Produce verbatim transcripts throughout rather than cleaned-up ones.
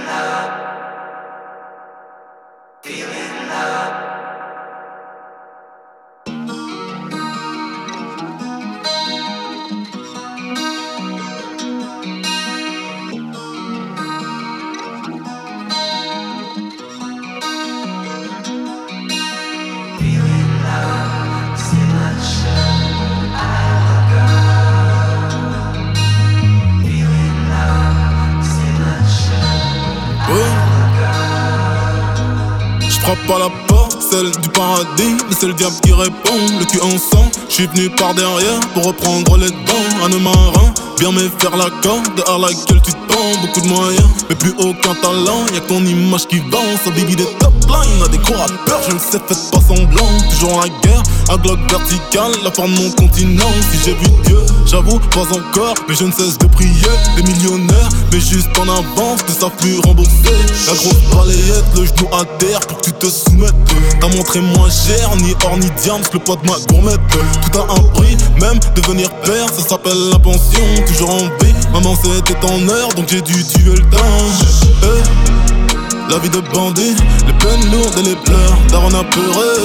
Frappe à la porte, celle du paradis, mais c'est le diable qui répond. Le cul en sang, j'suis venu par derrière pour reprendre les dents. Un marin, bien me faire la corde à laquelle tu tombes. Beaucoup de moyens, mais plus aucun talent. Y'a que ton image qui vend, ça bibi des top lines. A des gros rappeurs, je le sais, faites pas semblant. Toujours la guerre, un glock vertical, la forme de mon continent. Si j'ai vu Dieu, j'avoue, pas encore, mais je ne cesse de prier. Des millionnaires, mais juste en avance, que ça plus remboursé. La grosse balayette, le genou à terre pour que tu te soumettes. T'as montré moins cher, ni or ni diams, le poids de ma gourmette. Tout a un prix, même devenir père, ça s'appelle la pension. Toujours en vie, maman c'était en heure, donc j'ai dû tuer le temps. Hey, la vie de bandit, les peines lourdes et les pleurs, daron apeuré.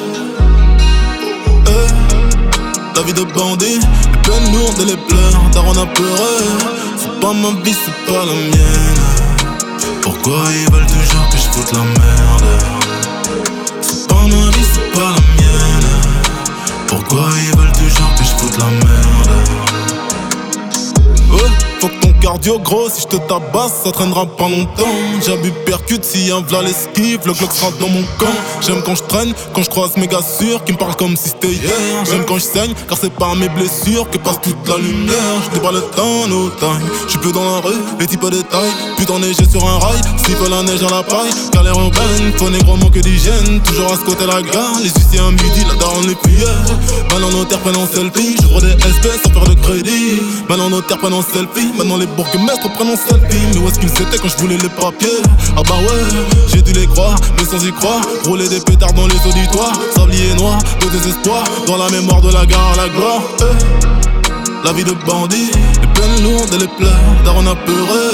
Hey, la vie de bandit, les peines lourdes et les pleurs, daron apeuré. C'est pas ma vie, c'est pas la mienne. Pourquoi ils veulent toujours que je foute la merde? C'est pas ma vie, c'est pas la mienne. Pourquoi ils veulent toujours que je foute la merde? Ouais, faut que ton cardio gros, si je te tabasse, ça traînera pas longtemps. J'abus percute, si un v'là l'esquive, le Glock sera dans mon camp. J'aime quand je traîne, quand je croise mes gars sûrs qui me parlent comme si c'était hier. J'aime quand je saigne, car c'est par mes blessures que passe toute la lumière. Je déballe le temps, no time. J'suis plus dans la rue, les types de détails. Putain neiger sur un rail, s'il faut la neige à la paille. Galère urbaine, faut négro que d'hygiène. Toujours à ce côté la gare, les huissiers à midi, la daronne les cuillères. Mal en notaire, prenant selfie, j'ouvre des S P sans faire de crédit. Mal en notaire, prenant selfie, maintenant les bourgmestres prennent en selfie. Mais où est-ce qu'ils étaient quand je voulais les papiers? Ah bah ouais, j'ai dû les croire, mais sans y croire. Rouler des pétards dans les auditoires, sablier noir, de désespoir. Dans la mémoire de la gare à la gloire. Hey, la vie de bandit, les peines lourdes et les pleurs, daron apeuré.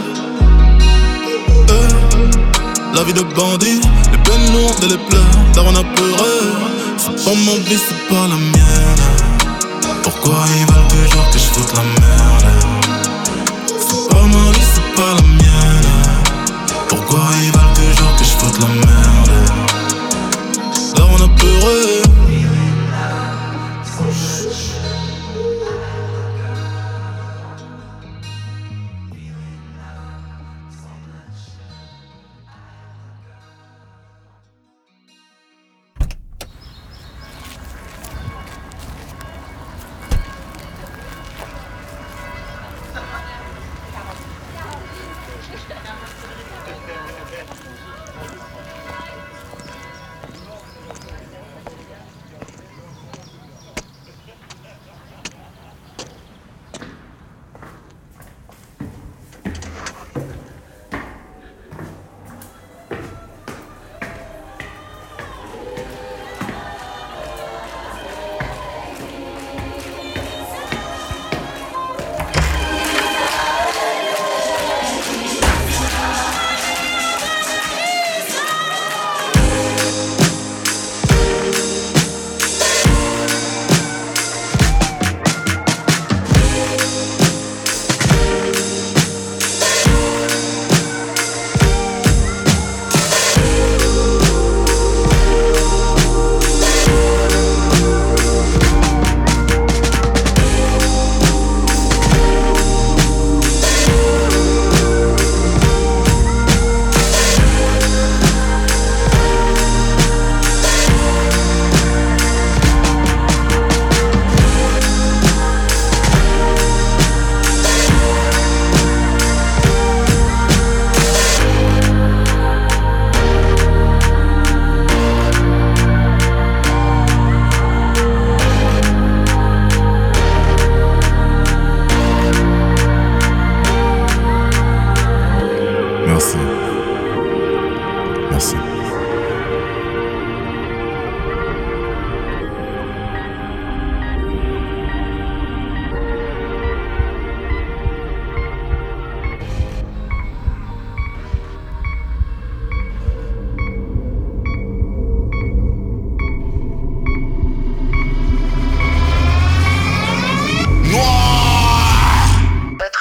Hey, la vie de bandit, les peines lourdes et les pleurs, daron apeuré. C'est pas ma vie, c'est pas la mienne. Pourquoi ils veulent toujours que je foute la merde? C'est pas ma vie, c'est pas la mienne. Pourquoi ils veulent toujours que je foute la merde? Là on a peuré.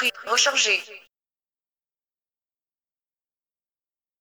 batterie rechargée.